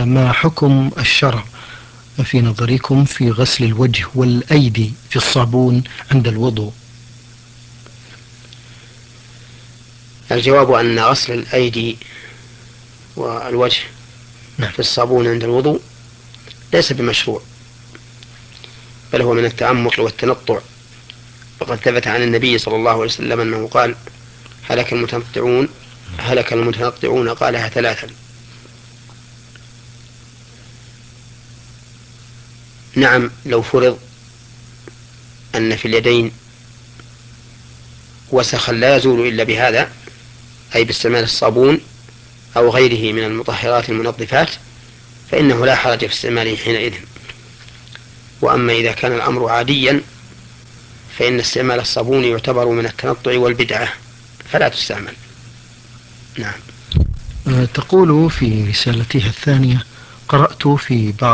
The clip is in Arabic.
ما حكم الشرع في نظركم في غسل الوجه والأيدي في الصابون عند الوضوء؟ الجواب أن غسل الأيدي والوجه في الصابون عند الوضوء ليس بمشروع، بل هو من التعمق والتنطع. وقد ثبت عن النبي صلى الله عليه وسلم أنه قال: هلك المتنطعون قالها 3. نعم، لو فرض أن في اليدين وسخا لا يزول إلا بهذا، أي باستعمال الصابون أو غيره من المطهرات المنظفات، فإنه لا حرج في استعماله حينئذ. وأما إذا كان الأمر عاديا فإن استعمال الصابون يعتبر من التنطع والبدعة، فلا تستعمل. نعم. تقول في رسالتها الثانية: قرأت في بعض